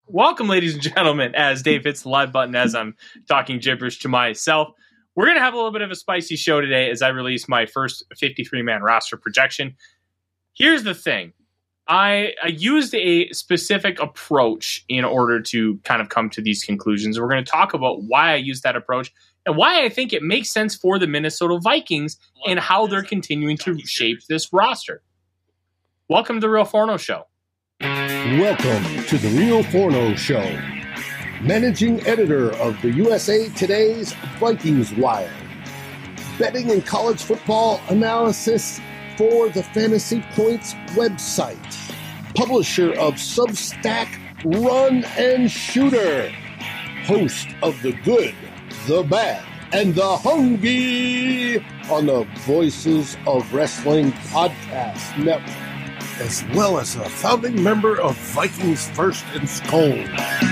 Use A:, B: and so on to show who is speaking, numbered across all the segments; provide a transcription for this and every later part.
A: Welcome, ladies and gentlemen, as Dave hits the live button as I'm talking gibberish to myself. We're going to have a little bit of a spicy show today as I release my first 53-man roster projection. Here's the thing. I used a specific approach in order to kind of come to these conclusions. We're going to talk about why I used that approach and why I think it makes sense for the Minnesota Vikings and how they're continuing to shape this roster. Welcome to the Real Forno Show.
B: Welcome to the Real Forno Show. Managing editor of the USA Today's Vikings Wire. Betting and college football analysis for the Fantasy Points website. Publisher of Substack Run and Shooter. Host of The Good, The Bad, and The Hungry on the Voices of Wrestling Podcast Network, as well as a founding member of Vikings First and Skull.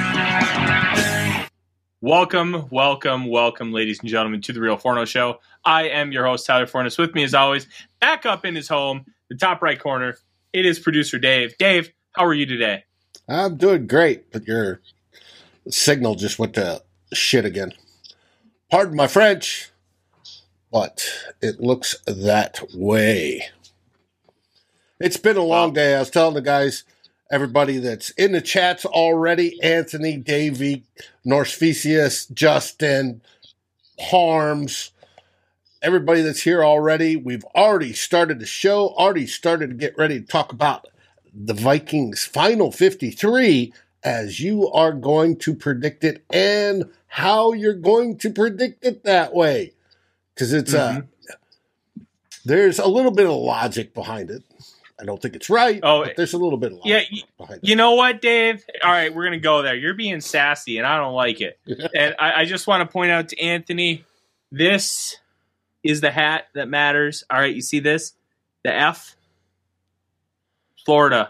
A: Welcome, ladies and gentlemen, to the Real Forno Show. I am your host, Tyler Fornes. With me, as always, back up in his home, the top right corner, it is producer Dave. Dave, how are you today?
B: I'm doing great, but your signal just went to shit again. Pardon my French, but it looks that way. It's been a long day. I was telling the guys, everybody that's in the chats already, Anthony, Davey, Norspecius, Justin, Harms, everybody that's here already. We've already started the show, already started to get ready to talk about the Vikings' final 53 as you are going to predict it and how you're going to predict it that way. Because it's there's a little bit of logic behind it. I don't think it's right, but there's a little bit of logic behind it.
A: You know what, Dave? All right, we're going to go there. You're being sassy, and I don't like it. And I just want to point out to Anthony, this is the hat that matters. All right, you see this? The F? Florida,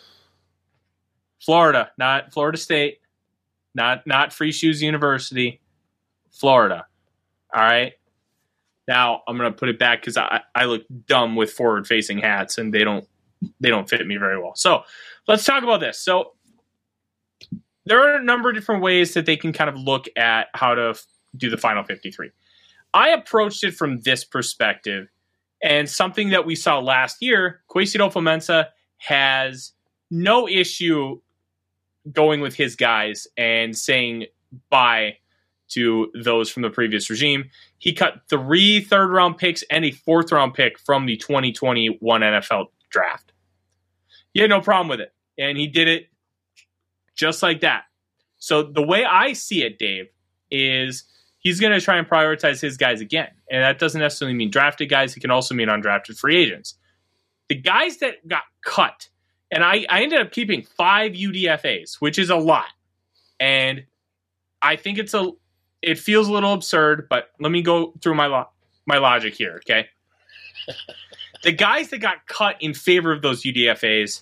A: not Florida State, not Free Shoes University, Florida. All right? Now, I'm going to put it back because I look dumb with forward-facing hats, and they don't fit me very well. So let's talk about this. So there are a number of different ways that they can kind of look at how to do the final 53. I approached it from this perspective, and something that we saw last year, Kwesi Adofo-Mensah has no issue going with his guys and saying bye to those from the previous regime. He cut 3 third-round picks and a 4th-round pick from the 2021 NFL draft. He had no problem with it, and he did it just like that. So the way I see it, Dave, is he's going to try and prioritize his guys again, and that doesn't necessarily mean drafted guys. It can also mean undrafted free agents. The guys that got cut, and I ended up keeping 5 UDFAs, which is a lot, and I think it feels a little absurd, but let me go through my logic here, okay? The guys that got cut in favor of those UDFAs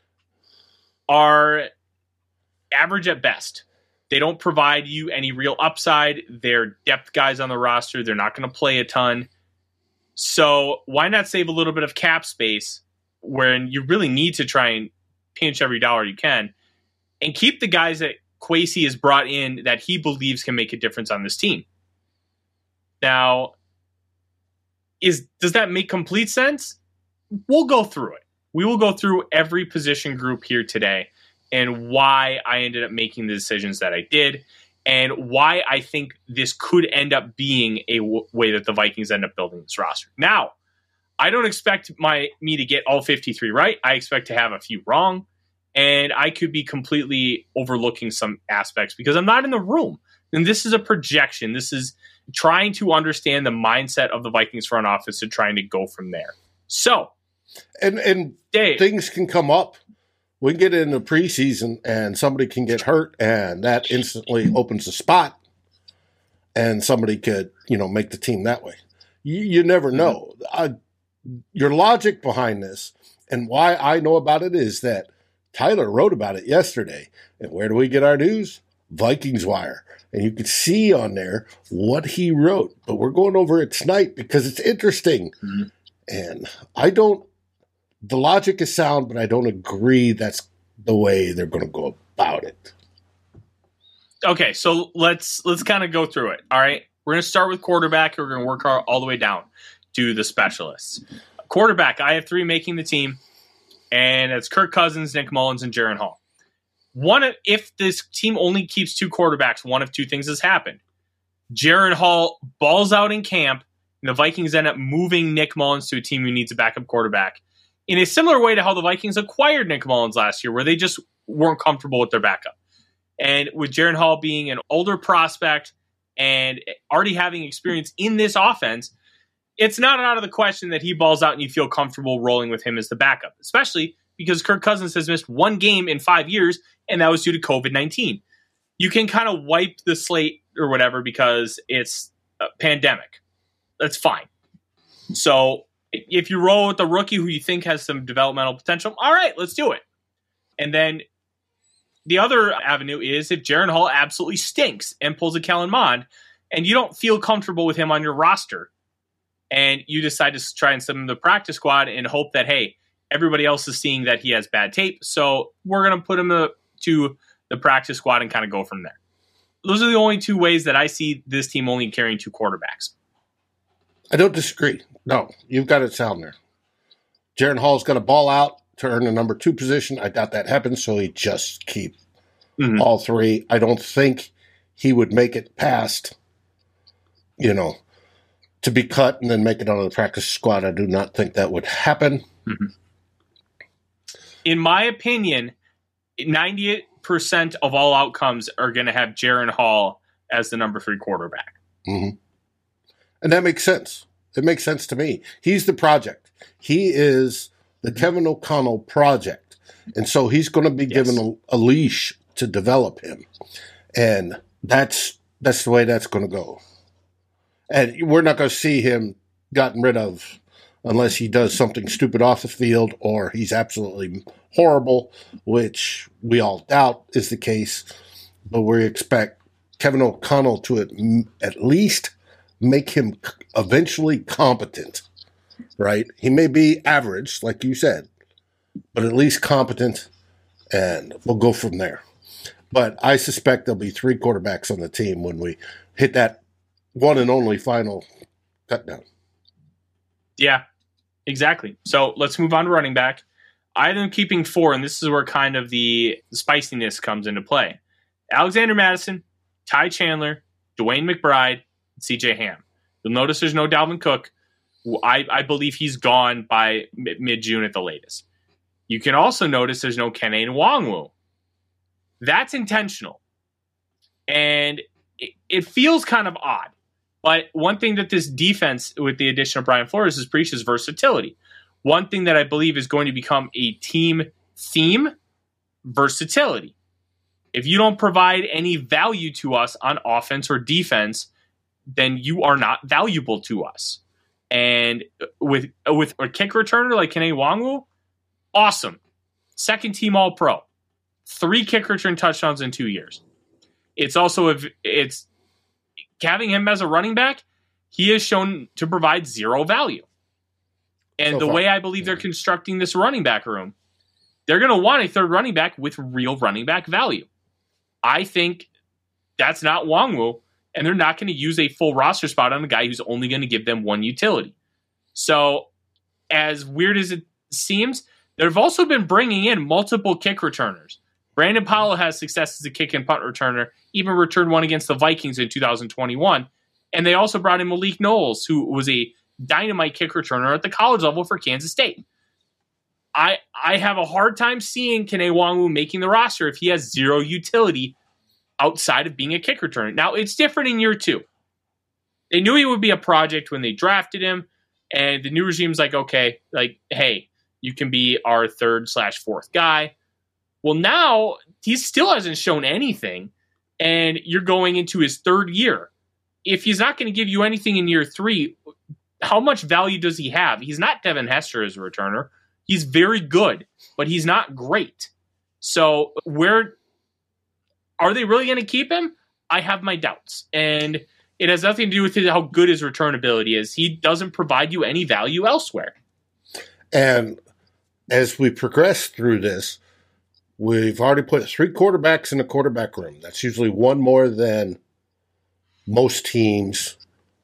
A: are average at best. They don't provide you any real upside. They're depth guys on the roster. They're not going to play a ton. So why not save a little bit of cap space when you really need to try and pinch every dollar you can and keep the guys that Kwesi has brought in that he believes can make a difference on this team. Now, does that make complete sense? We'll go through it. We will go through every position group here today and why I ended up making the decisions that I did and why I think this could end up being a way that the Vikings end up building this roster. Now, I don't expect me to get all 53 right. I expect to have a few wrong. And I could be completely overlooking some aspects because I'm not in the room. And this is a projection. This is trying to understand the mindset of the Vikings front office and trying to go from there. So,
B: and Dave, things can come up. We can get into preseason and somebody can get hurt and that instantly opens a spot and somebody could, make the team that way. You never know. Your logic behind this and why I know about it is that Tyler wrote about it yesterday. And where do we get our news? Vikings Wire. And you can see on there what he wrote. But we're going over it tonight because it's interesting. Mm-hmm. And the logic is sound, but I don't agree that's the way they're going to go about it.
A: Okay, so let's kind of go through it. All right, we're going to start with quarterback. We're going to work all the way down to the specialists. Quarterback, I have 3 making the team, and it's Kirk Cousins, Nick Mullins, and Jaren Hall. If this team only keeps 2 quarterbacks, one of 2 things has happened. Jaren Hall balls out in camp, and the Vikings end up moving Nick Mullins to a team who needs a backup quarterback in a similar way to how the Vikings acquired Nick Mullins last year, where they just weren't comfortable with their backup. And with Jaren Hall being an older prospect and already having experience in this offense, it's not out of the question that he balls out and you feel comfortable rolling with him as the backup, especially because Kirk Cousins has missed 1 game in 5 years, and that was due to COVID-19. You can kind of wipe the slate or whatever because it's a pandemic. That's fine. So if you roll with the rookie who you think has some developmental potential, all right, let's do it. And then the other avenue is if Jaren Hall absolutely stinks and pulls a Kellen Mond and you don't feel comfortable with him on your roster and you decide to try and send him to the practice squad and hope that, hey, everybody else is seeing that he has bad tape, so we're going to put him to the practice squad and kind of go from there. Those are the only 2 ways that I see this team only carrying 2 quarterbacks.
B: I don't disagree. No, you've got it sound there. Jaren Hall's going to ball out to earn the number 2 position. I doubt that happens, so he just keep all 3. I don't think he would make it past, to be cut and then make it on the practice squad. I do not think that would happen.
A: Mm-hmm. In my opinion, 98% of all outcomes are going to have Jaren Hall as the number 3 quarterback.
B: Mm-hmm. And that makes sense. It makes sense to me. He's the project. He is the Kevin O'Connell project. And so he's going to be given a leash to develop him. And that's the way that's going to go. And we're not going to see him gotten rid of unless he does something stupid off the field or he's absolutely horrible, which we all doubt is the case. But we expect Kevin O'Connell to at least make him eventually competent, right? He may be average, like you said, but at least competent, and we'll go from there. But I suspect there'll be 3 quarterbacks on the team when we hit that one and only final cut down.
A: Yeah, exactly. So let's move on to running back. I am keeping 4, and this is where kind of the spiciness comes into play. Alexander Mattison, Ty Chandler, Dwayne McBride, and CJ Ham. You'll notice there's no Dalvin Cook. I believe he's gone by mid-June at the latest. You can also notice there's no Kene Nwangwu. That's intentional. And it feels kind of odd. But one thing that this defense, with the addition of Brian Flores, has preached is versatility. One thing that I believe is going to become a team theme, versatility. If you don't provide any value to us on offense or defense, then you are not valuable to us. And with a kick returner like Kene Nwangwu, awesome. 2nd team All-Pro. 3 kick return touchdowns in 2 years. It's also it's having him as a running back, he has shown to provide 0 value. And the way I believe they're constructing this running back room, they're going to want a 3rd running back with real running back value. I think that's not Nwangwu, and they're not going to use a full roster spot on a guy who's only going to give them 1 utility. So, as weird as it seems, they've also been bringing in multiple kick returners. Brandon Powell has success as a kick and punt returner, even returned one against the Vikings in 2021. And they also brought in Malik Knowles, who was a dynamite kick returner at the college level for Kansas State. I have a hard time seeing Kene Nwangwu making the roster if he has 0 utility outside of being a kick returner. Now, it's different in year 2. They knew he would be a project when they drafted him, and the new regime's like, okay, like, hey, you can be our 3rd/4th guy. Well, now he still hasn't shown anything, and you're going into his 3rd year. If he's not going to give you anything in year 3, how much value does he have? He's not Devin Hester as a returner. He's very good, but he's not great. So where are they really going to keep him? I have my doubts. And it has nothing to do with how good his return ability is. He doesn't provide you any value elsewhere.
B: And as we progress through this, We've already put 3 quarterbacks in the quarterback room. That's usually one more than most teams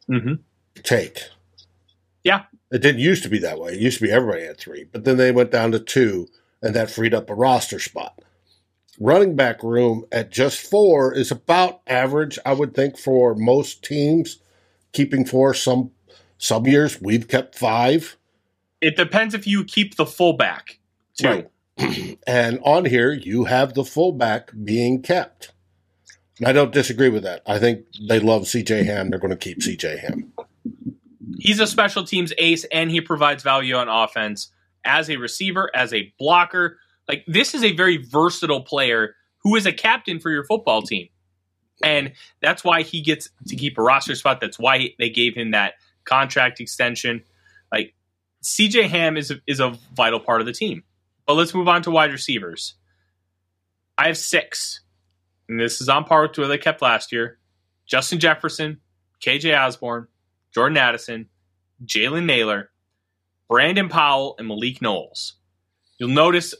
B: take.
A: Yeah.
B: It didn't used to be that way. It used to be everybody had 3, but then they went down to 2, and that freed up a roster spot. Running back room at just 4 is about average, I would think, for most teams. Keeping 4, some years we've kept 5.
A: It depends if you keep the fullback, too.
B: Right. And on here, you have the fullback being kept. And I don't disagree with that. I think they love C.J. Ham. They're going to keep C.J. Ham.
A: He's a special teams ace, and he provides value on offense as a receiver, as a blocker. Like, this is a very versatile player who is a captain for your football team. And that's why he gets to keep a roster spot. That's why they gave him that contract extension. Like, C.J. Ham is a vital part of the team. But let's move on to wide receivers. I have 6. And this is on par with what they kept last year. Justin Jefferson, KJ Osborne, Jordan Addison, Jalen Naylor, Brandon Powell, and Malik Knowles. You'll notice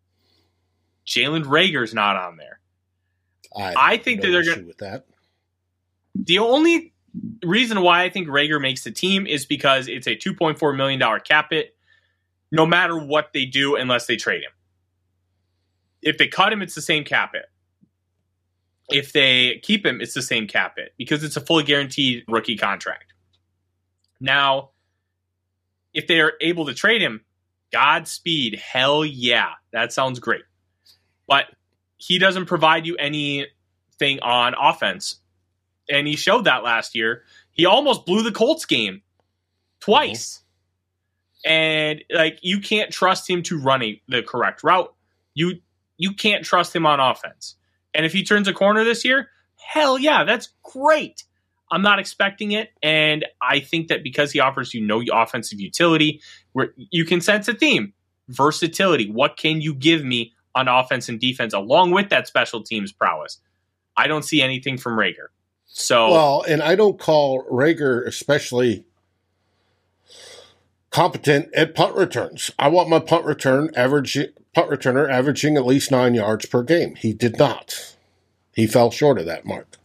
A: Jalen Reagor's not on there. I think that they're going to. With that. The only reason why I think Reagor makes the team is because it's a $2.4 million cap hit, no matter what they do, unless they trade him. If they cut him, it's the same cap hit. If they keep him, it's the same cap hit because it's a fully guaranteed rookie contract. Now, if they are able to trade him, Godspeed, hell yeah, that sounds great. But he doesn't provide you anything on offense. And he showed that last year. He almost blew the Colts game twice. And like, you can't trust him to run the correct route. You can't trust him on offense. And if he turns a corner this year, hell yeah, that's great. I'm not expecting it. And I think that because he offers you no offensive utility, where you can sense a theme. Versatility. What can you give me on offense and defense along with that special teams prowess? I don't see anything from Reagor. So
B: well, and I don't call Reagor especially competent at punt returns. I want my punt returner averaging at least 9 yards per game. He did not. He fell short of that mark.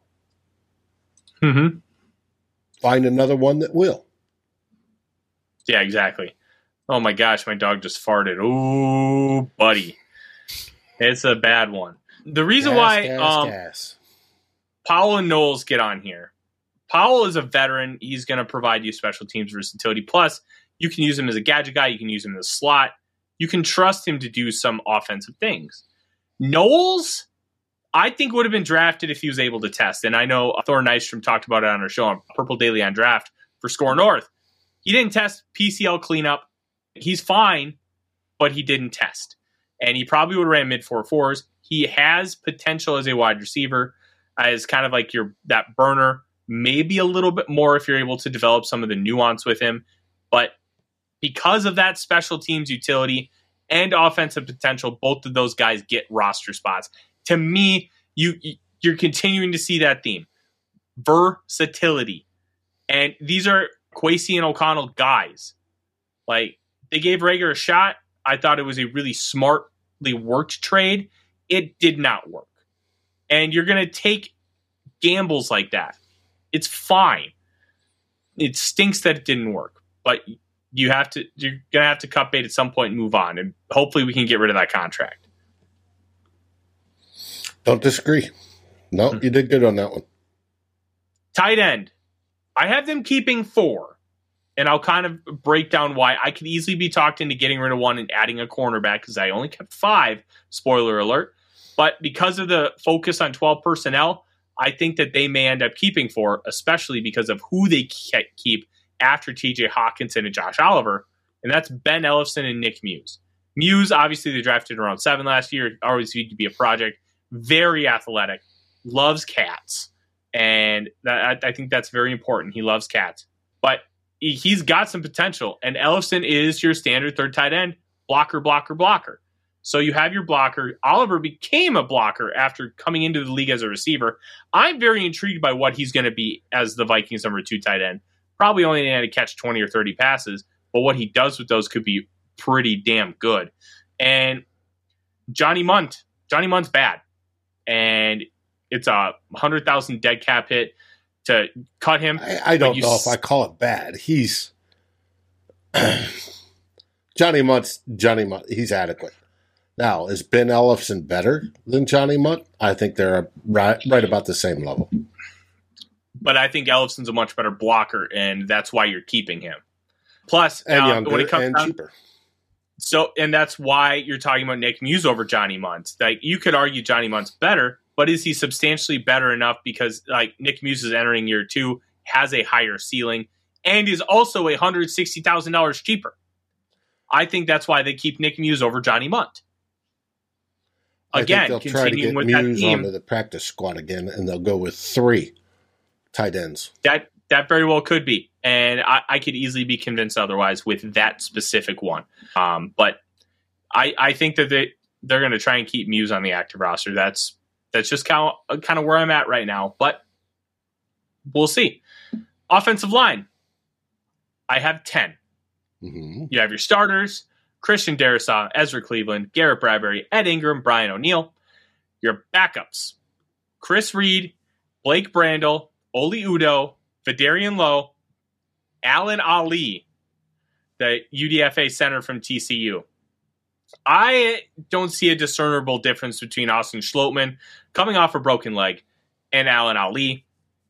B: Find another one that will.
A: Yeah, exactly. Oh my gosh, my dog just farted. Ooh, buddy. It's a bad one. The reason why Powell and Knowles get on here. Powell is a veteran. He's going to provide you special teams versatility. Plus, you can use him as a gadget guy. You can use him as a slot. You can trust him to do some offensive things. Knowles, I think, would have been drafted if he was able to test. And I know Thor Nystrom talked about it on our show on Purple Daily on Draft for Score North. He didn't test PCL cleanup. He's fine, but he didn't test. And he probably would have ran mid 4.4s. He has potential as a wide receiver, as kind of like that burner, maybe a little bit more if you're able to develop some of the nuance with him. But because of that special teams utility and offensive potential, both of those guys get roster spots. To me, you're continuing to see that theme. Versatility. And these are Kwesi and O'Connell guys. Like, they gave Reagor a shot. I thought it was a really smartly worked trade. It did not work. And you're going to take gambles like that. It's fine. It stinks that it didn't work. But you're going to have to cut bait at some point and move on. And hopefully we can get rid of that contract.
B: Don't disagree. No, you did good on that one.
A: Tight end. I have them keeping 4. And I'll kind of break down why. I could easily be talked into getting rid of 1 and adding a cornerback because I only kept 5. Spoiler alert. But because of the focus on 12 personnel, I think that they may end up keeping 4, especially because of who they keep after TJ Hawkinson and Josh Oliver. And that's Ben Ellefson and Nick Muse. Muse, obviously, they drafted around 7 last year. Always viewed to be a project. Very athletic. Loves cats. And I think that's very important. He loves cats. But he's got some potential. And Ellefson is your standard third tight end. Blocker, blocker, blocker. So you have your blocker. Oliver became a blocker after coming into the league as a receiver. I'm very intrigued by what he's going to be as the Vikings number 2 tight end. Probably only going to catch 20 or 30 passes, but what he does with those could be pretty damn good. And Johnny Munt's bad. And it's a 100,000 dead cap hit to cut him.
B: I don't know if I call it bad. He's Johnny Munt. He's adequate. Now, is Ben Ellefson better than Johnny Munt? I think they're right about the same level.
A: But I think Ellefson's a much better blocker, and that's why you're keeping him. Plus,
B: and younger
A: when it comes
B: and
A: down,
B: cheaper.
A: So, and that's why you're talking about Nick Muse over Johnny Munt. Like, you could argue Johnny Munt's better, but is he substantially better enough because like Nick Muse is entering year 2, has a higher ceiling, and is also $160,000 cheaper? I think that's why they keep Nick Muse over Johnny Munt. Again,
B: they'll try to get
A: with
B: Muse
A: that team,
B: onto the practice squad again, and they'll go with 3 tight ends.
A: That very well could be, and I could easily be convinced otherwise with that specific one. But I think that they're going to try and keep Muse on the active roster. That's just kind of where I'm at right now. But we'll see. Offensive line, I have 10.
B: Mm-hmm.
A: You have your starters: Christian Darrisaw, Ezra Cleveland, Garrett Bradbury, Ed Ingram, Brian O'Neill. Your backups: Chris Reed, Blake Brandel, Oli Udoh, Vidarian Lowe, Alan Ali, the UDFA center from TCU. I don't see a discernible difference between Austin Schlottmann, coming off a broken leg, and Alan Ali.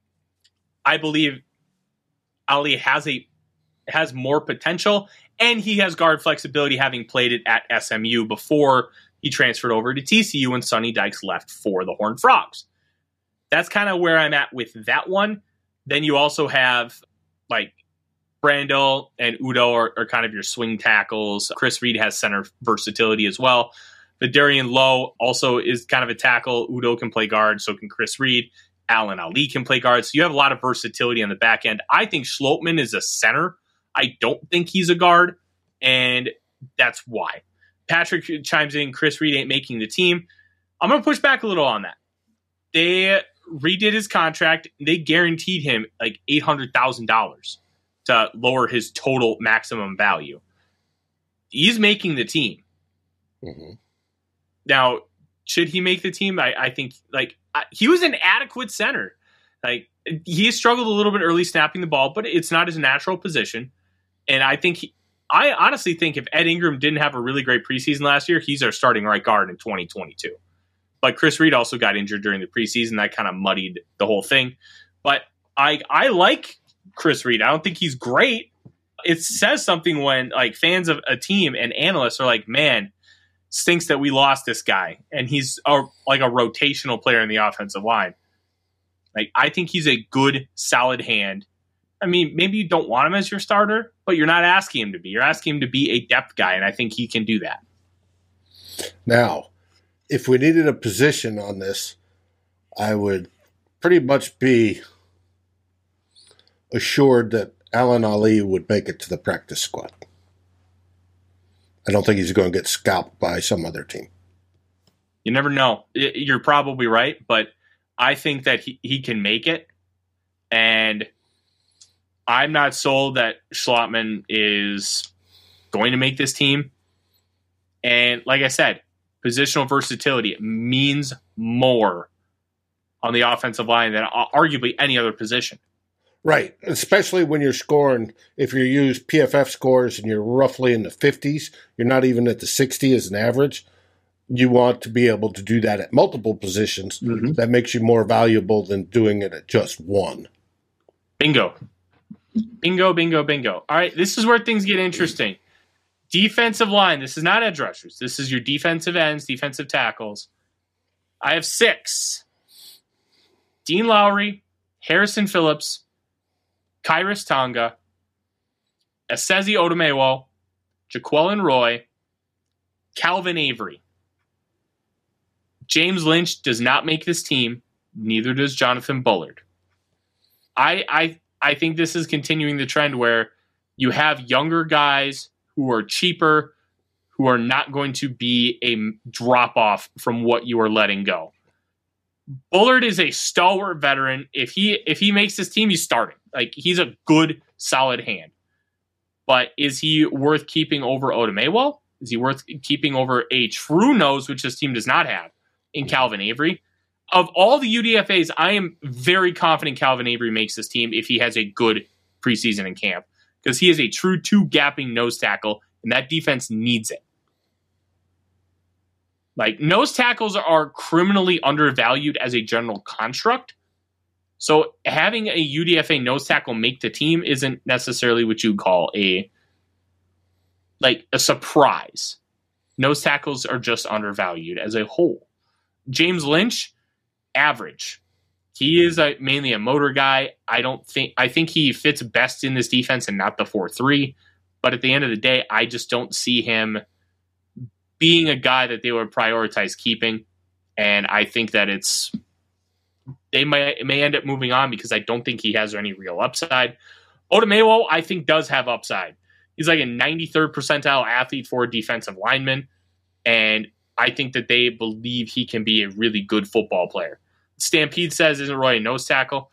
A: I believe Ali has more potential, and he has guard flexibility, having played it at SMU before he transferred over to TCU when Sonny Dykes left for the Horned Frogs. That's kind of where I'm at with that one. Then you also have like Brandel and Udoh are kind of your swing tackles. Chris Reed has center versatility as well. Vidarian Lowe also is kind of a tackle. Udoh can play guard, so can Chris Reed. Alan Ali can play guard. So you have a lot of versatility on the back end. I think Schlottmann is a center. I don't think he's a guard, and that's why. Patrick chimes in, Chris Reed ain't making the team. I'm going to push back a little on that. They redid his contract. They guaranteed him like $800,000 to lower his total maximum value. He's making the team.
B: Mm-hmm.
A: Now, should he make the team? I think he was an adequate center. Like, he struggled a little bit early snapping the ball, but it's not his natural position. And I honestly think if Ed Ingram didn't have a really great preseason last year, he's our starting right guard in 2022. But Chris Reed also got injured during the preseason. That kind of muddied the whole thing. But I like Chris Reed. I don't think he's great. It says something when like fans of a team and analysts are like, man, stinks that we lost this guy. And he's like a rotational player in the offensive line. Like, I think he's a good, solid hand. I mean, maybe you don't want him as your starter, but you're not asking him to be. You're asking him to be a depth guy, and I think he can do that.
B: Now, if we needed a position on this, I would pretty much be assured that Alan Ali would make it to the practice squad. I don't think he's going to get scalped by some other team.
A: You never know. You're probably right, but I think that he can make it, and I'm not sold that Schlottmann is going to make this team. And like I said, positional versatility means more on the offensive line than arguably any other position.
B: Right, especially when you're scoring. If you use PFF scores and you're roughly in the 50s, you're not even at the 60 as an average. You want to be able to do that at multiple positions. Mm-hmm. That makes you more valuable than doing it at just one.
A: Bingo. Bingo, bingo, bingo. All right, this is where things get interesting. Defensive line. This is not edge rushers. This is your defensive ends, defensive tackles. I have 6. Dean Lowry, Harrison Phillips, Kyrus Tonga, Esezi Odomewo, Jaquelin Roy, Calvin Avery. James Lynch does not make this team. Neither does Jonathan Bullard. I think this is continuing the trend where you have younger guys who are cheaper, who are not going to be a drop-off from what you are letting go. Bullard is a stalwart veteran. If he makes this team, he's starting. Like, he's a good, solid hand. But is he worth keeping over Odomewo? Is he worth keeping over a true nose, which this team does not have, in Calvin Avery? Of all the UDFAs, I am very confident Calvin Avery makes this team if he has a good preseason in camp, because he is a true two-gapping nose tackle, and that defense needs it. Like, nose tackles are criminally undervalued as a general construct. So having a UDFA nose tackle make the team isn't necessarily what you call a surprise. Nose tackles are just undervalued as a whole. James Lynch, average. He is mainly a motor guy. I think he fits best in this defense and not the 4-3. But at the end of the day, I just don't see him being a guy that they would prioritize keeping. And I think that they may end up moving on because I don't think he has any real upside. Otomewo, I think, does have upside. He's like a 93rd percentile athlete for a defensive lineman. And I think that they believe he can be a really good football player. Stampede says, isn't Roy a nose tackle?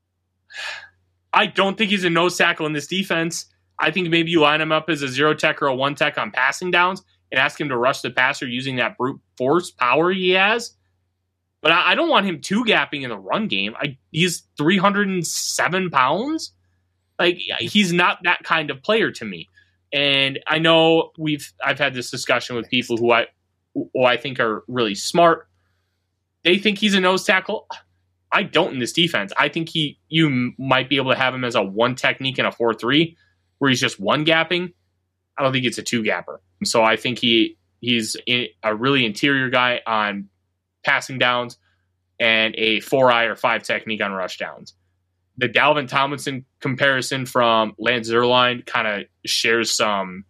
A: I don't think he's a nose tackle in this defense. I think maybe you line him up as a 0-tech or a 1-tech on passing downs and ask him to rush the passer using that brute force power he has. But I don't want him two-gapping in the run game. He's 307 pounds. Like, he's not that kind of player to me. And I know I've had this discussion with people who I think are really smart. They think he's a nose tackle. I don't in this defense. I think you might be able to have him as a 1 technique and a 4-3 where he's just one gapping. I don't think it's a 2-gapper. So I think he's a really interior guy on passing downs and a 4-eye or 5 technique on rush downs. The Dalvin Tomlinson comparison from Lance Zierlein kind of shares some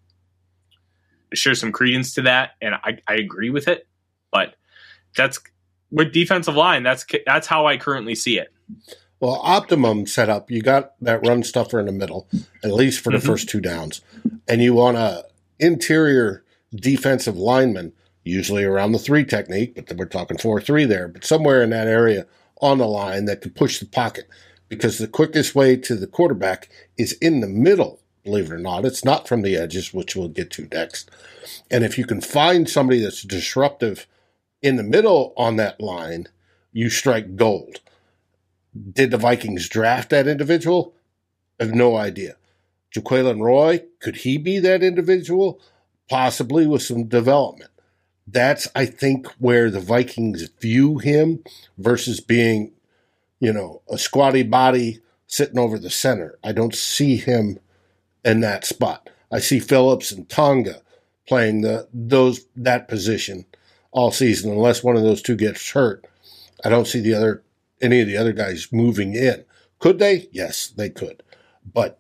A: credence to that, and I agree with it. But that's with defensive line. That's how I currently see it.
B: Well, optimum setup, you got that run stuffer in the middle, at least for the first 2 downs, and you want a interior defensive lineman, usually around the 3 technique, but we're talking 4-3 there, but somewhere in that area on the line that can push the pocket, because the quickest way to the quarterback is in the middle, believe it or not. It's not from the edges, which we'll get to next. And if you can find somebody that's disruptive in the middle on that line, you strike gold. Did the Vikings draft that individual? I have no idea. Jaquelin Roy, could he be that individual? Possibly, with some development. That's, I think, where the Vikings view him versus being, a squatty body sitting over the center. I don't see him in that spot. I see Phillips and Tonga playing that position all season, unless one of those two gets hurt. I don't see any of the other guys moving in. Could they? Yes, they could. But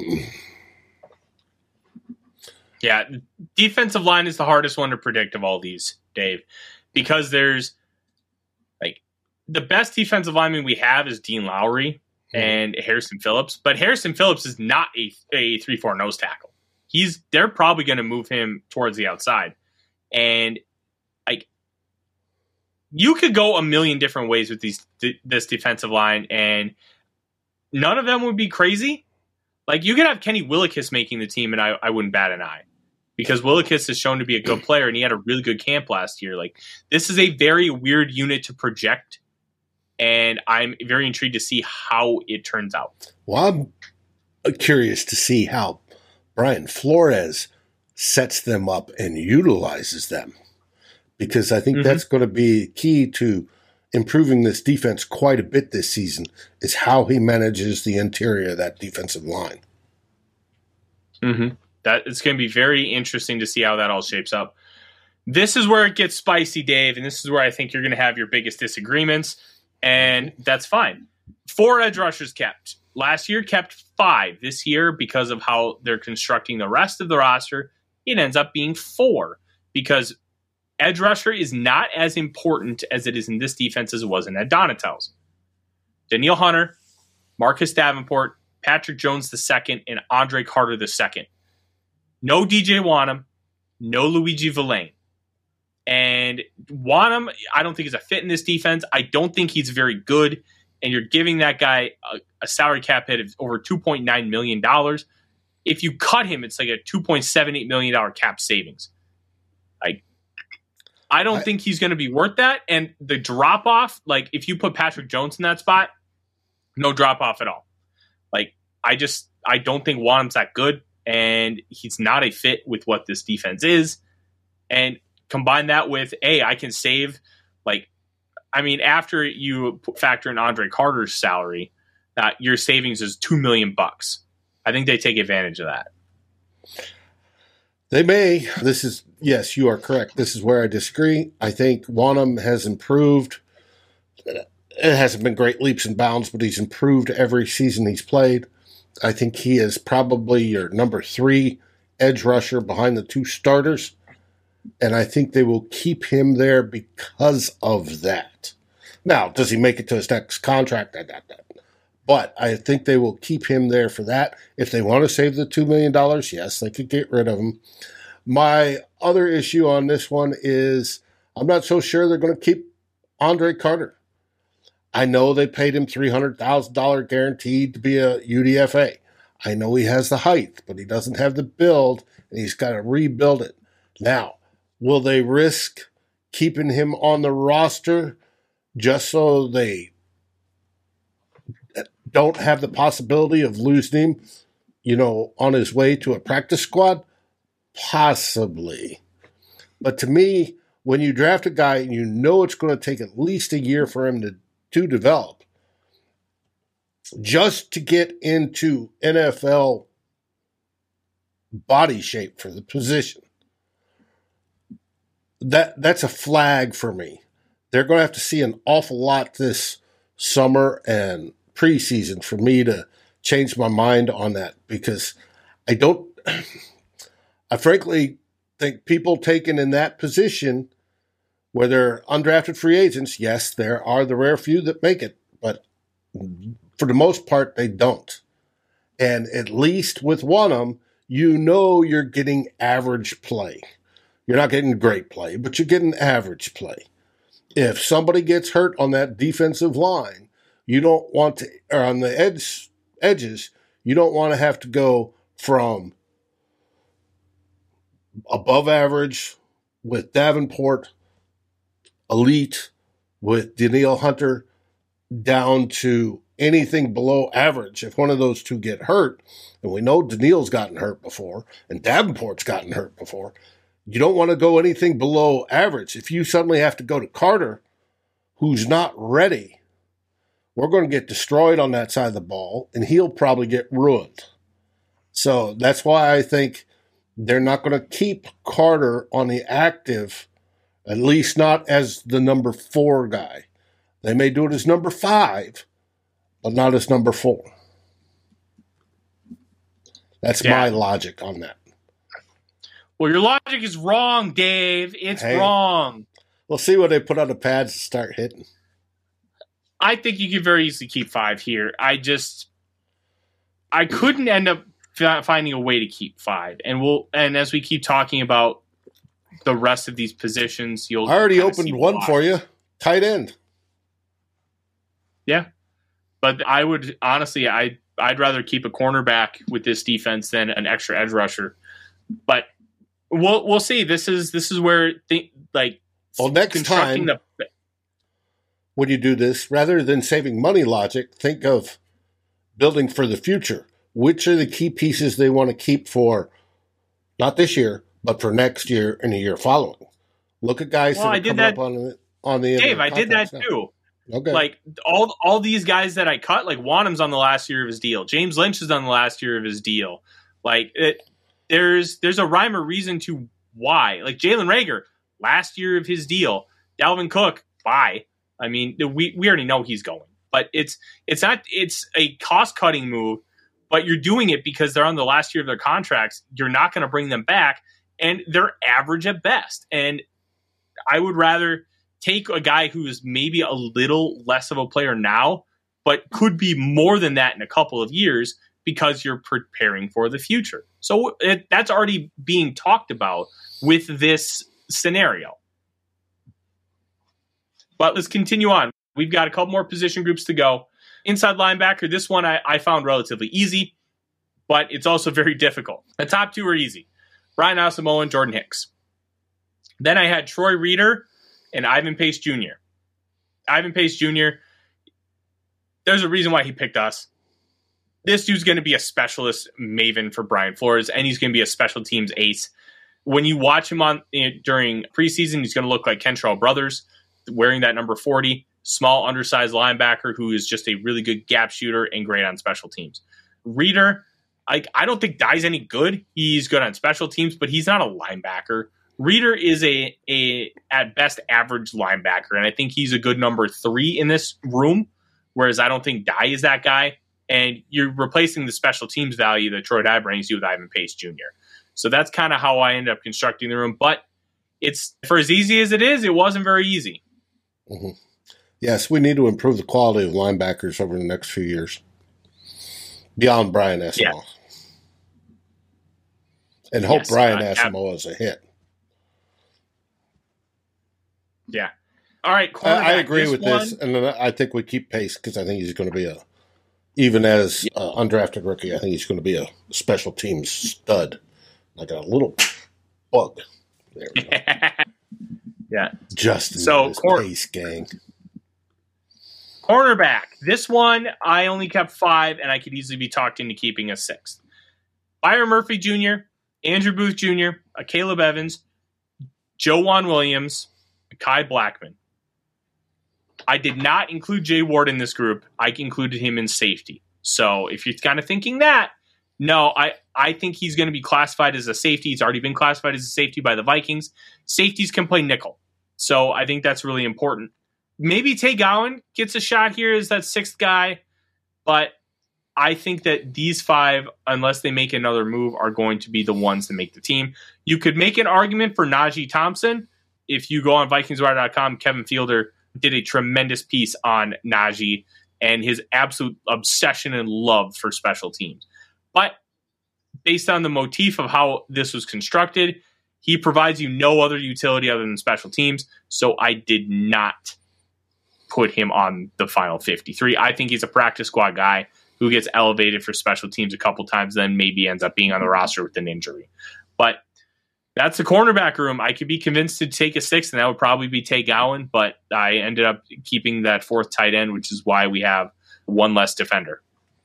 A: yeah, defensive line is the hardest one to predict of all these, Dave, because there's the best defensive lineman we have is Dean Lowry and Harrison Phillips, but Harrison Phillips is not a 3-4 nose tackle. They're probably going to move him towards the outside. And you could go a million different ways with this defensive line, and none of them would be crazy. You could have Kenny Willekes making the team, and I wouldn't bat an eye, because Willekes is shown to be a good player, and he had a really good camp last year. This is a very weird unit to project, and I'm very intrigued to see how it turns out.
B: Well, I'm curious to see how Brian Flores sets them up and utilizes them, because I think that's going to be key to improving this defense quite a bit this season, is how he manages the interior of that defensive line.
A: That it's going to be very interesting to see how that all shapes up. This is where it gets spicy, Dave, and this is where I think you're going to have your biggest disagreements, and that's fine. 4 edge rushers kept. Last year kept 5. This year, because of how they're constructing the rest of the roster, it ends up being 4, because edge rusher is not as important as it is in this defense as it was in Ed Donatell's. Danielle Hunter, Marcus Davenport, Patrick Jones II, and Andre Carter II. No DJ Wanham, no Luigi Villain. And Wanham, I don't think is a fit in this defense. I don't think he's very good. And you're giving that guy a salary cap hit of over $2.9 million. If you cut him, it's like a $2.78 million cap savings. Like, I don't think he's going to be worth that. And the drop off, like if you put Patrick Jones in that spot, no drop off at all. Like, I don't think Wanham's that good, and he's not a fit with what this defense is. And combine that with, I can save, after you factor in Andre Carter's salary, your savings is $2 million. I think they take advantage of that.
B: They may. Yes, you are correct. This is where I disagree. I think Wanham has improved. It hasn't been great leaps and bounds, but he's improved every season he's played. I think he is probably your number 3 edge rusher behind the 2 starters, and I think they will keep him there because of that. Now, does he make it to his next contract? But I think they will keep him there for that. If they want to save the $2 million, yes, they could get rid of him. My other issue on this one is I'm not so sure they're going to keep Andre Carter. I know they paid him $300,000 guaranteed to be a UDFA. I know he has the height, but he doesn't have the build, and he's got to rebuild it. Now, will they risk keeping him on the roster just so they don't have the possibility of losing him, on his way to a practice squad? Possibly. But to me, when you draft a guy and you know it's going to take at least a year for him to develop, just to get into NFL body shape for the position, that's a flag for me. They're going to have to see an awful lot this summer and preseason for me to change my mind on that, because I frankly think people taken in that position where they're undrafted free agents, yes, there are the rare few that make it, but for the most part, they don't. And at least with Wanham, you're getting average play. You're not getting great play, but you're getting average play. If somebody gets hurt on that defensive line, you don't want to, or on the edges, you don't want to have to go from above average with Davenport, elite with Danielle Hunter, down to anything below average. If one of those two get hurt, and we know Danielle's gotten hurt before, and Davenport's gotten hurt before, you don't want to go anything below average. If you suddenly have to go to Carter, who's not ready, we're going to get destroyed on that side of the ball, and he'll probably get ruined. So that's why I think they're not going to keep Carter on the active, at least not as the number 4 guy. They may do it as number 5, but not as number 4. That's my logic on that.
A: Well, your logic is wrong, Dave. It's wrong.
B: We'll see what they put on the pads to start hitting.
A: I think you could very easily keep 5 here. I couldn't end up finding a way to keep 5. And as we keep talking about the rest of these positions, I
B: already opened one for you. Tight end.
A: Yeah. But I would honestly, I'd rather keep a cornerback with this defense than an extra edge rusher. But we'll see. This is where
B: next time when you do this, rather than saving money logic, think of building for the future. Which are the key pieces they want to keep for not this year, but for next year and the year following? Look at guys that are coming up on the
A: Dave, I did that too.
B: Okay.
A: Like all these guys that I cut, like Wanham's on the last year of his deal. James Lynch is on the last year of his deal. Like there's a rhyme or reason to why. Like Jalen Reagor, last year of his deal. Dalvin Cook, bye. I mean, we already know he's going. But it's a cost cutting move, but you're doing it because they're on the last year of their contracts. You're not going to bring them back, and they're average at best. And I would rather take a guy who is maybe a little less of a player now, but could be more than that in a couple of years because you're preparing for the future. So that's already being talked about with this scenario. But let's continue on. We've got a couple more position groups to go. Inside linebacker, this one I found relatively easy, but it's also very difficult. The top 2 are easy. Brian Asamoah and Jordan Hicks. Then I had Troy Reeder and Ivan Pace Jr. Ivan Pace Jr., there's a reason why he picked us. This dude's going to be a specialist maven for Brian Flores, and he's going to be a special teams ace. When you watch him during preseason, he's going to look like Kentrell Brothers, wearing that number 40, small, undersized linebacker who is just a really good gap shooter and great on special teams. Reeder, I don't think Dye's any good. He's good on special teams, but he's not a linebacker. Reeder is a at best average linebacker, and I think he's a good number 3 in this room, whereas I don't think Dye is that guy. And you're replacing the special teams value that Troy Dye brings you with Ivan Pace Jr. So that's kind of how I ended up constructing the room. But it's, for as easy as it is, it wasn't very easy.
B: Mm-hmm. Yes, we need to improve the quality of linebackers over the next few years. Beyond Brian Asamoah. Yeah. And hope Brian Asamoah is a hit.
A: Yeah. All right.
B: I agree with this. And then I think we keep Pace because I think he's going to be even as undrafted rookie, I think he's going to be a special teams stud. Like a little bug. There we go.
A: Yeah.
B: Justin Pace gang.
A: Cornerback. This one, I only kept 5, and I could easily be talked into keeping a 6th. Byron Murphy Jr., Andrew Booth Jr., Caleb Evans, Joejuan Williams, Kai Blackman. I did not include Jay Ward in this group. I included him in safety. So if you're kind of thinking that, no, I think he's going to be classified as a safety. He's already been classified as a safety by the Vikings. Safeties can play nickel. So I think that's really important. Maybe Tay Gowan gets a shot here as that 6th guy, but I think that these 5, unless they make another move, are going to be the ones that make the team. You could make an argument for Najee Thompson. If you go on VikingsWire.com, Kevin Fielder did a tremendous piece on Najee and his absolute obsession and love for special teams. But based on the motif of how this was constructed, he provides you no other utility other than special teams. So I did not put him on the final 53. I think he's a practice squad guy who gets elevated for special teams a couple times, then maybe ends up being on the roster with an injury. But that's the cornerback room. I could be convinced to take a 6th, and that would probably be Tay Gowan, but I ended up keeping that 4th tight end, which is why we have one less defender.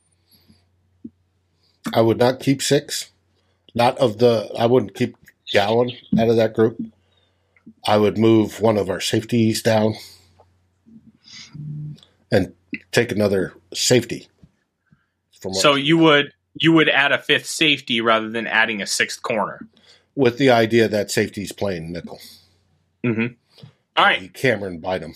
B: I would not keep 6. I wouldn't keep Gowan out of that group. I would move one of our safeties down and take another safety.
A: So you would add a 5th safety rather than adding a 6th corner.
B: With the idea that safety's playing nickel.
A: Mm-hmm. All right.
B: Cameron Bynum.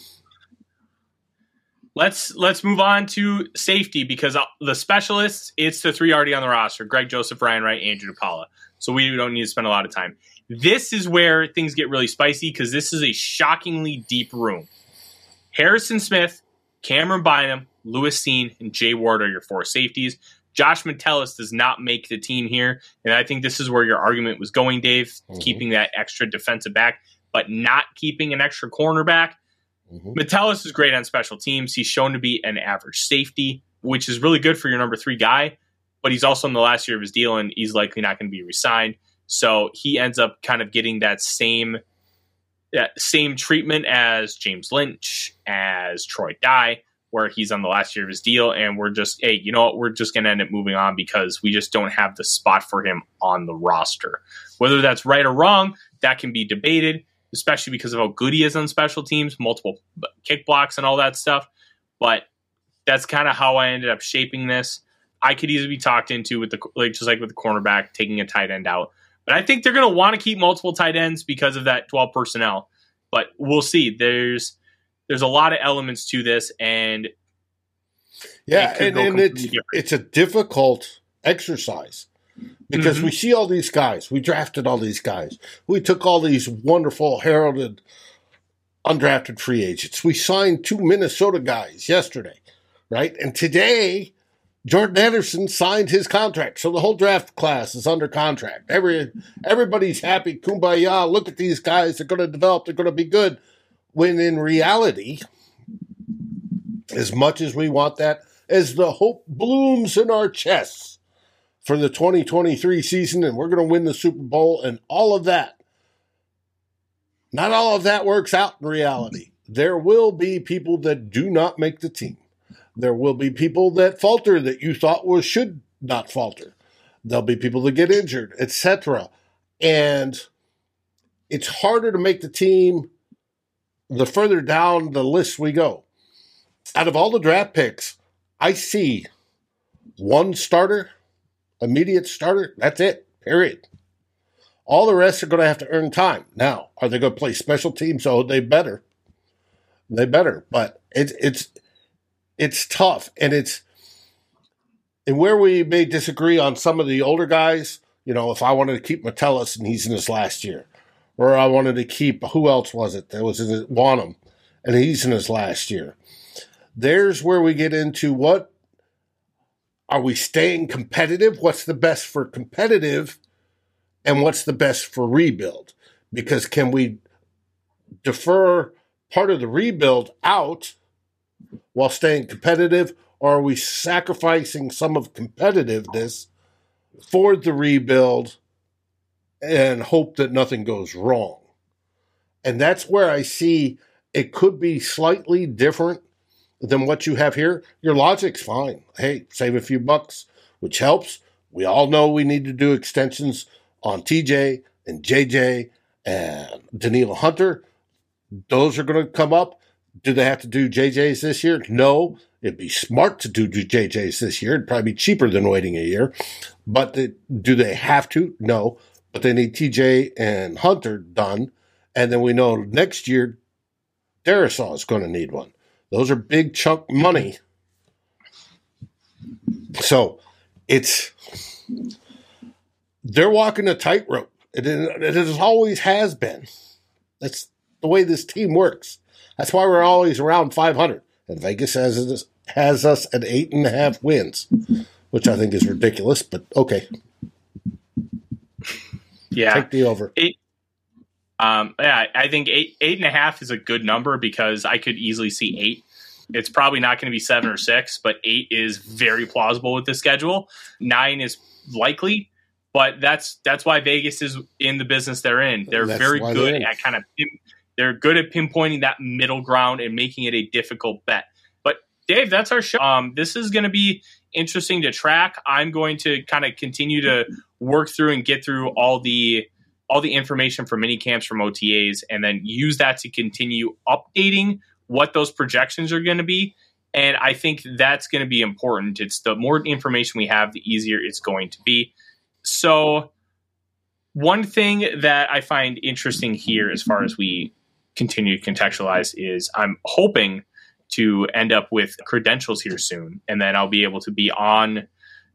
A: Let's move on to safety because the specialists, it's the 3 already on the roster. Greg Joseph, Ryan Wright, Andrew DePaula. So we don't need to spend a lot of time. This is where things get really spicy because this is a shockingly deep room. Harrison Smith, Cameron Bynum, Lewis Cine, and Jay Ward are your 4 safeties. Josh Metellus does not make the team here, and I think this is where your argument was going, Dave, keeping that extra defensive back, but not keeping an extra cornerback. Metellus is great on special teams. He's shown to be an average safety, which is really good for your number 3 guy, but he's also in the last year of his deal, and he's likely not going to be re-signed. So he ends up kind of getting that same treatment as James Lynch, as Troy Dye, where he's on the last year of his deal, and we're just, hey, you know what? We're just going to end up moving on because we just don't have the spot for him on the roster. Whether that's right or wrong, that can be debated, especially because of how good he is on special teams, multiple kick blocks and all that stuff. But that's kind of how I ended up shaping this. I could easily be talked into with just like with the cornerback, taking a tight end out. But I think they're going to want to keep multiple tight ends because of that 12 personnel. But we'll see. There's a lot of elements to this, and
B: it's a difficult exercise because we see all these guys. We drafted all these guys. We took all these wonderful heralded undrafted free agents. We signed 2 Minnesota guys yesterday, right? And today, Jordan Anderson signed his contract. So the whole draft class is under contract. Everybody's happy. Kumbaya. Look at these guys. They're going to develop. They're going to be good. When in reality, as much as we want that, as the hope blooms in our chests for the 2023 season, and we're going to win the Super Bowl and all of that, Not all of that works out in reality. There will be people that do not make the team. There will be people that falter that you thought should not falter. There'll be people that get injured, etc. And it's harder to make the team the further down the list we go. Out of all the draft picks, I see one starter, immediate starter. That's it, period. All the rest are going to have to earn time. Now, are they going to play special teams? Oh, they better. They better. But it's tough. And where we may disagree on some of the older guys, if I wanted to keep Metellus and he's in his last year, or I wanted to keep, who else was it? There was Wanham, and he's in his last year. There's where we get into what are we staying competitive? What's the best for competitive? And what's the best for rebuild? Because can we defer part of the rebuild out while staying competitive, or are we sacrificing some of competitiveness for the rebuild and hope that nothing goes wrong? And that's where I see it could be slightly different than what you have here. Your logic's fine. Hey, save a few bucks, which helps. We all know we need to do extensions on TJ and JJ and Daniil Hunter. Those are going to come up. Do they have to do JJs this year? No. It'd be smart to do JJs this year. It'd probably be cheaper than waiting a year. But do they have to? No. But they need TJ and Hunter done. And then we know next year, Darisaw is going to need one. Those are big chunk money. So they're walking a tightrope. It always has been. That's the way this team works. That's why we're always around 500. And Vegas has us at 8.5 wins, which I think is ridiculous, but okay.
A: Yeah.
B: Take the over.
A: I think 8.5 is a good number because I could easily see 8. It's probably not going to be 7 or 6, but 8 is very plausible with the schedule. 9 is likely, but that's why Vegas is in the business they're in. They're very good at they're good at pinpointing that middle ground and making it a difficult bet. But Dave, that's our show. This is going to be interesting to track. I'm going to kind of continue to work through and get through all the information from mini camps, from OTAs, and then use that to continue updating what those projections are going to be. And I think that's going to be important. It's the more information we have, the easier it's going to be. So one thing that I find interesting here, as far as we continue to contextualize, is I'm hoping to end up with credentials here soon. And then I'll be able to be on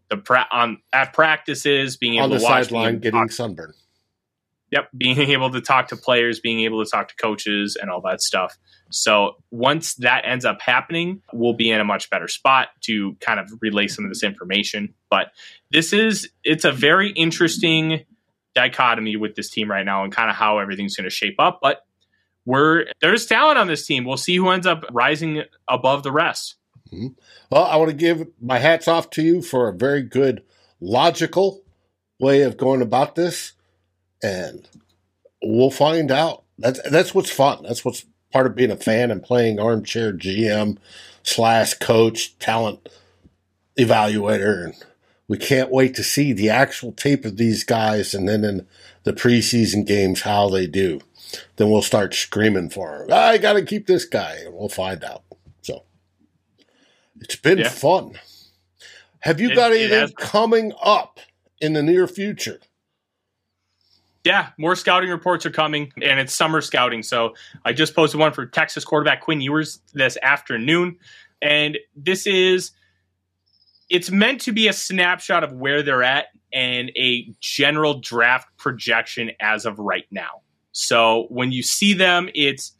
A: at practices, being able
B: on the
A: to watch
B: sideline, getting sunburned.
A: Yep, being able to talk to players, being able to talk to coaches and all that stuff. So once that ends up happening, we'll be in a much better spot to kind of relay some of this information. But it's a very interesting dichotomy with this team right now and kind of how everything's going to shape up. But there's talent on this team. We'll see who ends up rising above the rest.
B: Mm-hmm. Well, I want to give my hats off to you for a very good, logical way of going about this. And we'll find out. That's what's fun. That's what's part of being a fan and playing armchair GM / coach, talent evaluator. And we can't wait to see the actual tape of these guys, and then in the preseason games, how they do. Then we'll start screaming for them. I got to keep this guy, and we'll find out. So it's been fun. Have you got anything coming up in the near future?
A: Yeah, more scouting reports are coming, and it's summer scouting. So I just posted one for Texas quarterback Quinn Ewers this afternoon. And it's meant to be a snapshot of where they're at and a general draft projection as of right now. So when you see them, it's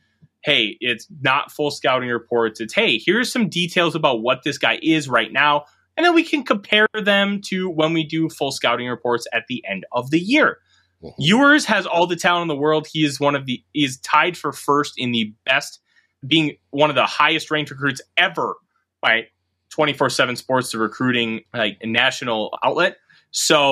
A: not full scouting reports. It's, hey, here's some details about what this guy is right now. And then we can compare them to when we do full scouting reports at the end of the year. Ewers has all the talent in the world. He is tied for first in the best, being one of the highest ranked recruits ever by 24/7 Sports, the recruiting national outlet. So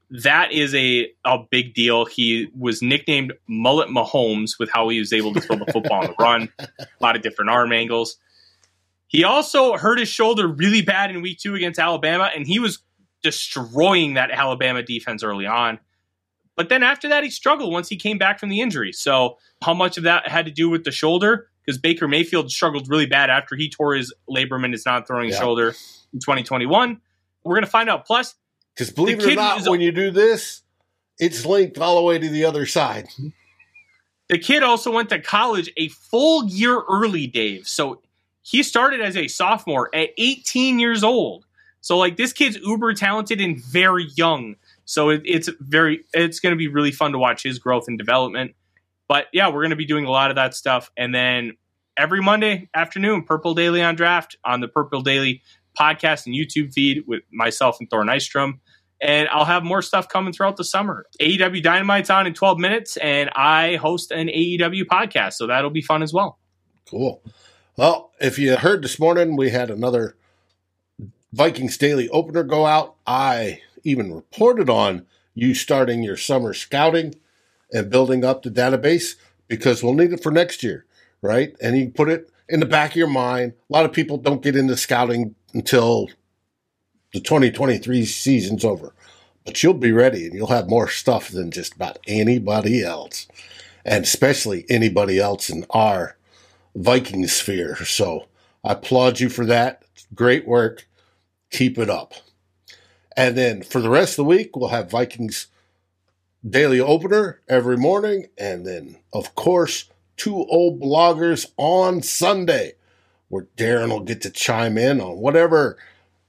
A: that is a big deal. He was nicknamed Mullet Mahomes with how he was able to throw the football on the run, a lot of different arm angles. He also hurt his shoulder really bad in week 2 against Alabama, and he was destroying that Alabama defense early on. But then after that, he struggled once he came back from the injury. So how much of that had to do with the shoulder? Because Baker Mayfield struggled really bad after he tore his labrum in his non-throwing shoulder in 2021. We're going to find out. Plus,
B: because believe it or not, when you do this, it's linked all the way to the other side.
A: The kid also went to college a full year early, Dave. So he started as a sophomore at 18 years old. So like this kid's uber talented and very young. So it's going to be really fun to watch his growth and development. But yeah, we're going to be doing a lot of that stuff. And then every Monday afternoon, Purple Daily on Draft on the Purple Daily podcast and YouTube feed with myself and Thor Nystrom. And I'll have more stuff coming throughout the summer. AEW Dynamite's on in 12 minutes, and I host an AEW podcast, so that'll be fun as well.
B: Cool. Well, if you heard this morning, we had another Vikings Daily opener go out. I even reported on you starting your summer scouting and building up the database because we'll need it for next year, right? And you put it in the back of your mind. A lot of people don't get into scouting until the 2023 season's over, but you'll be ready and you'll have more stuff than just about anybody else, and especially anybody else in our Viking sphere. So I applaud you for that. Great work. Keep it up. And then for the rest of the week, we'll have Vikings Daily Opener every morning. And then, of course, 2 old bloggers on Sunday, where Darren will get to chime in on whatever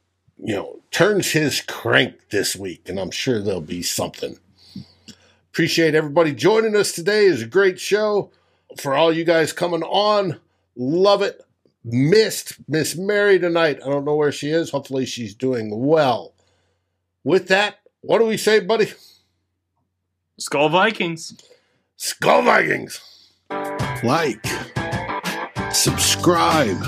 B: turns his crank this week, and I'm sure there'll be something. Appreciate everybody joining us today. It's a great show. For all you guys coming on, love it. Missed Miss Mary tonight. I don't know where she is. Hopefully she's doing well. With that, what do we say, buddy?
A: Skol Vikings.
B: Skol Vikings. Like, subscribe,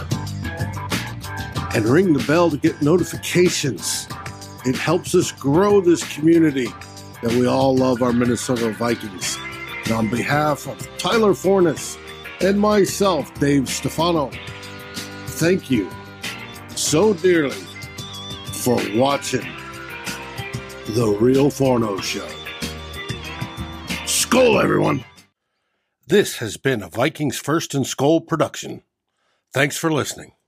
B: and ring the bell to get notifications. It helps us grow this community that we all love our Minnesota Vikings. And on behalf of Tyler Fornes and myself, Dave Stefano, thank you so dearly for watching The Real Forno Show. Skol, everyone. This has been a Vikings First and Skol production. Thanks for listening.